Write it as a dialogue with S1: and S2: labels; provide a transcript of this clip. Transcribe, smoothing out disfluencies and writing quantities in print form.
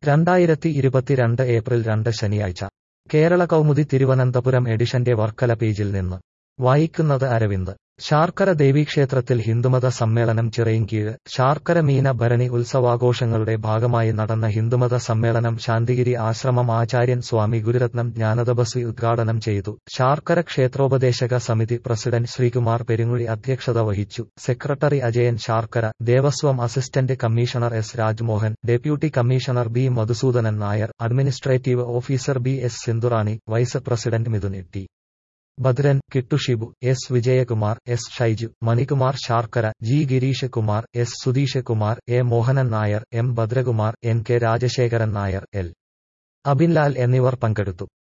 S1: 2022 April 2 ശനിയാഴ്ച കേരള കൗമുദി തിരുവനന്തപുരം എഡിഷന്റെ വർക്കല പേജിൽ നിന്ന് വായിക്കുന്നത് അരവിന്ദ്. ശാർക്കര ദേവീക്ഷേത്രത്തിൽ ഹിന്ദുമത സമ്മേളനം ചിറയിൻകീഴ്. ശാർക്കര മീന ഭരണി ഉത്സവാഘോഷങ്ങളുടെ ഭാഗമായി നടന്ന ഹിന്ദുമത സമ്മേളനം ശാന്തിഗിരി ആശ്രമം ആചാര്യൻ സ്വാമി ഗുരുരത്നം ജ്ഞാനതപസ്വി ഉദ്ഘാടനം ചെയ്തു. ശാർക്കര ക്ഷേത്രോപദേശക സമിതി പ്രസിഡന്റ് ശ്രീകുമാർ പെരുങ്ങുഴി അധ്യക്ഷത വഹിച്ചു. Secretary Ajayan Sarkara, Devaswom assistant commissioner S Rajmohan, deputy commissioner B Madhusoodanan Nair, administrative officer B S Sindhurani, vice president Mithun T. Bhadran, Kittu Shibu, S Vijayakumar, S Shaiju, Manikumar Sarkara, G Girish Kumar, S Sudheesh Kumar, A Mohanan Nair, M Bhadrakumar, N K Rajasekharan Nair, L Abinlal എന്നിവർ പങ്കെടുത്തു.